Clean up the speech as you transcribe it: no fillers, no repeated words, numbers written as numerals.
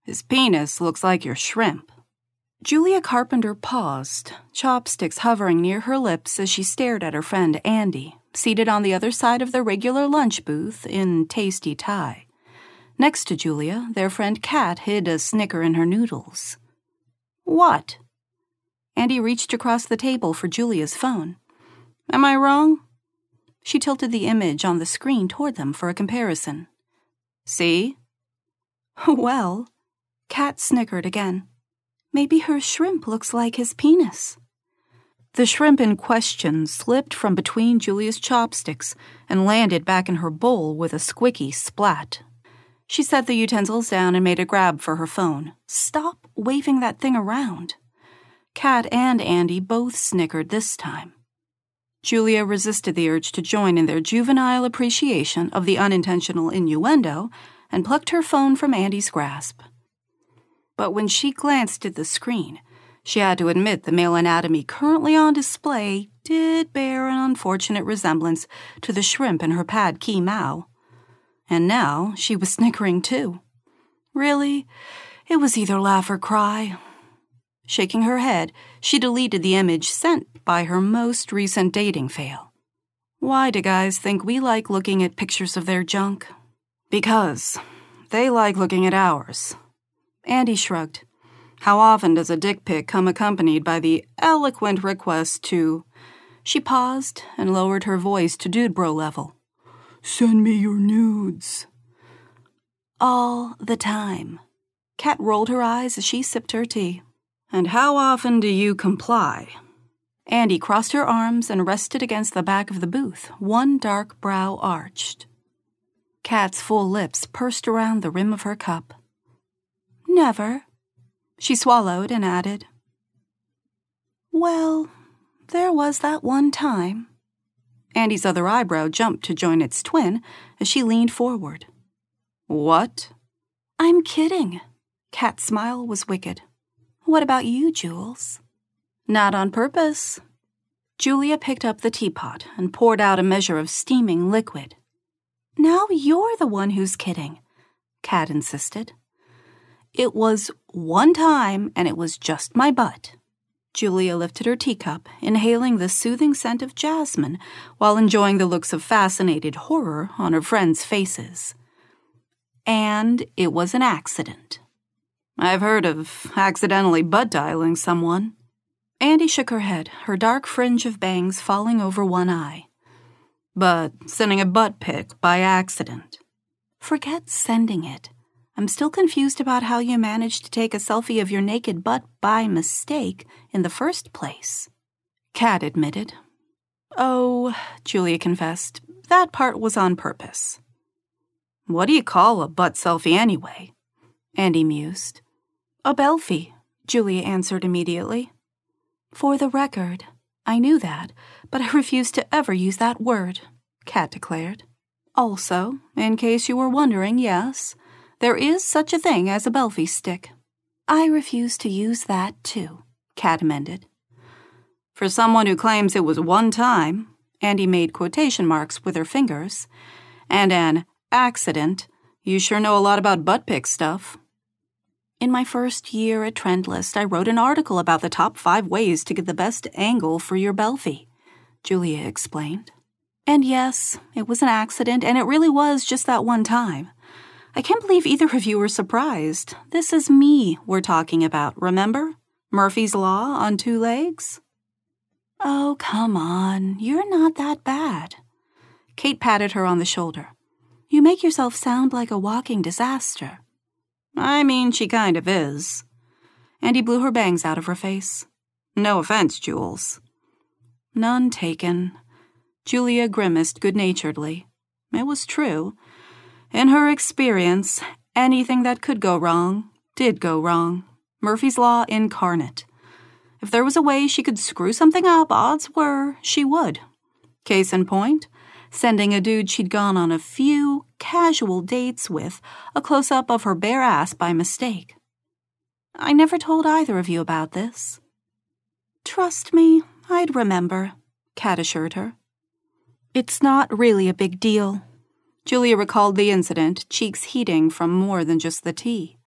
His penis looks like your shrimp. Julia Carpenter paused, chopsticks hovering near her lips as she stared at her friend Andy, seated on the other side of the regular lunch booth in tasty Thai. Next to Julia, their friend Kat hid a snicker in her noodles. What? Andy reached across the table for Julia's phone. Am I wrong? She tilted the image on the screen toward them for a comparison. See? Well, Kat snickered again. Maybe her shrimp looks like his penis. The shrimp in question slipped from between Julia's chopsticks and landed back in her bowl with a squicky splat. She set the utensils down and made a grab for her phone. Stop waving that thing around. Kat and Andy both snickered this time. Julia resisted the urge to join in their juvenile appreciation of the unintentional innuendo and plucked her phone from Andy's grasp. But when she glanced at the screen, she had to admit the male anatomy currently on display did bear an unfortunate resemblance to the shrimp in her pad ki mao. And now she was snickering too. Really, it was either laugh or cry. Shaking her head, she deleted the image sent by her most recent dating fail. Why do guys think we like looking at pictures of their junk? Because they like looking at ours. Andy shrugged. How often does a dick pic come accompanied by the eloquent request to... She paused and lowered her voice to dude bro level. Send me your nudes. All the time. Kat rolled her eyes as she sipped her tea. And how often do you comply? Andy crossed her arms and rested against the back of the booth, one dark brow arched. Kat's full lips pursed around the rim of her cup. Never. She swallowed and added, Well, there was that one time. Andy's other eyebrow jumped to join its twin as she leaned forward. What? I'm kidding. Kat's smile was wicked. What about you, Jules? Not on purpose. Julia picked up the teapot and poured out a measure of steaming liquid. Now you're the one who's kidding, Kat insisted. It was one time, and it was just my butt. Julia lifted her teacup, inhaling the soothing scent of jasmine while enjoying the looks of fascinated horror on her friends' faces. And it was an accident. I've heard of accidentally butt dialing someone. Andy shook her head, her dark fringe of bangs falling over one eye. But sending a butt pic by accident. Forget sending it. I'm still confused about how you managed to take a selfie of your naked butt by mistake in the first place. Kat admitted. Oh, Julia confessed, that part was on purpose. What do you call a butt selfie anyway? Andy mused. A belfie, Julia answered immediately. For the record, I knew that, but I refused to ever use that word, Kat declared. Also, in case you were wondering, yes, there is such a thing as a belfie stick. I refuse to use that, too, Kat amended. For someone who claims it was one time, Andy made quotation marks with her fingers, and an accident, you sure know a lot about butt pic stuff. In my first year at Trendlist, I wrote an article about the top 5 ways to get the best angle for your belfie, Julia explained. And yes, it was an accident, and it really was just that one time. I can't believe either of you were surprised. This is me we're talking about, remember? Murphy's Law on 2 legs? Oh, come on. You're not that bad. Kate patted her on the shoulder. You make yourself sound like a walking disaster. I mean, she kind of is. Andy blew her bangs out of her face. No offense, Jules. None taken. Julia grimaced good-naturedly. It was true. In her experience, anything that could go wrong did go wrong. Murphy's Law incarnate. If there was a way she could screw something up, odds were she would. Case in point, sending a dude she'd gone on a few casual dates with a close-up of her bare ass by mistake. I never told either of you about this. Trust me, I'd remember, Kat assured her. It's not really a big deal. Julia recalled the incident, cheeks heating from more than just the tea.